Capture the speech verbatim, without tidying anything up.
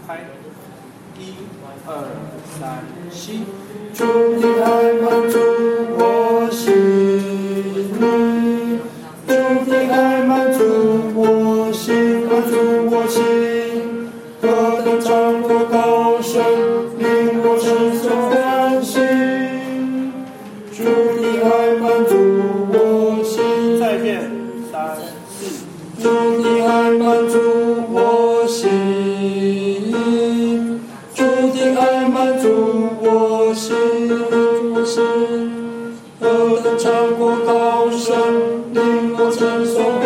开，一、二、三、七。 主的爱满足我心，主的爱满足我心，满足我心，何等长阔高深，令我深受欢喜。主的爱满足我心， 再一遍，三、四。 主的爱满足我心，主的爱满足我心，何等长阔高深，令我承受